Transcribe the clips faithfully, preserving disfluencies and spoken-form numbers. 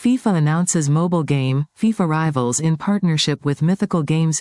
FIFA announces mobile game, FIFA Rivals in partnership with Mythical Games.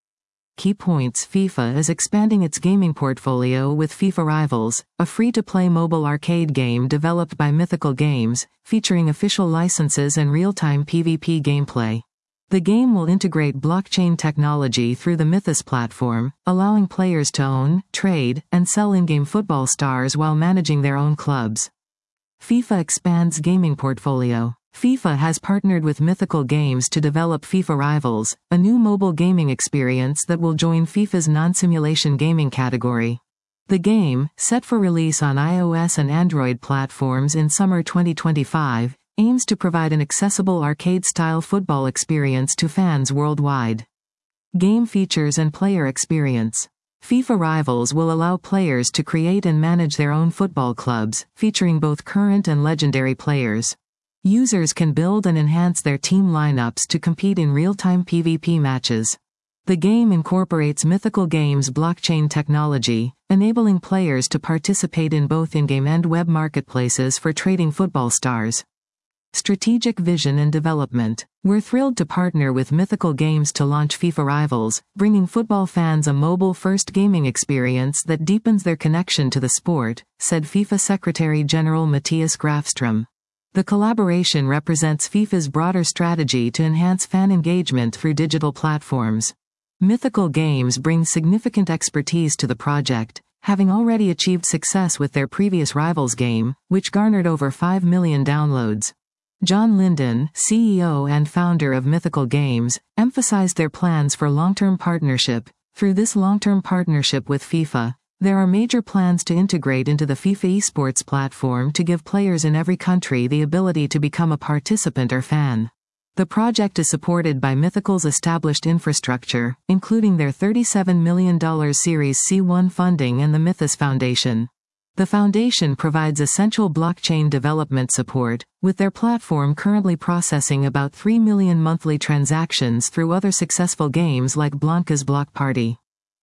Key points: FIFA is expanding its gaming portfolio with FIFA Rivals, a free-to-play mobile arcade game developed by Mythical Games, featuring official licenses and real-time PvP gameplay. The game will integrate blockchain technology through the Mythos platform, allowing players to own, trade, and sell in-game football stars while managing their own clubs. FIFA expands gaming portfolio. FIFA has partnered with Mythical Games to develop FIFA Rivals, a new mobile gaming experience that will join FIFA's non-simulation gaming category. The game, set for release on iOS and Android platforms in summer twenty twenty-five, aims to provide an accessible arcade-style football experience to fans worldwide. Game features and player experience. FIFA Rivals will allow players to create and manage their own football clubs, featuring both current and legendary players. Users can build and enhance their team lineups to compete in real-time PvP matches. The game incorporates Mythical Games blockchain technology, enabling players to participate in both in-game and web marketplaces for trading football stars. Strategic vision and development. We're thrilled to partner with Mythical Games to launch FIFA Rivals, bringing football fans a mobile-first gaming experience that deepens their connection to the sport, said FIFA Secretary General Matthias Grafström. The collaboration represents FIFA's broader strategy to enhance fan engagement through digital platforms. Mythical Games brings significant expertise to the project, having already achieved success with their previous Rivals game, which garnered over five million downloads. John Linden, C E O and founder of Mythical Games, emphasized their plans for long-term partnership. Through this long-term partnership with FIFA, there are major plans to integrate into the FIFA esports platform to give players in every country the ability to become a participant or fan. The project is supported by Mythical's established infrastructure, including their thirty-seven million dollars Series C one funding and the Mythos Foundation. The foundation provides essential blockchain development support, with their platform currently processing about three million monthly transactions through other successful games like Blanka's Block Party.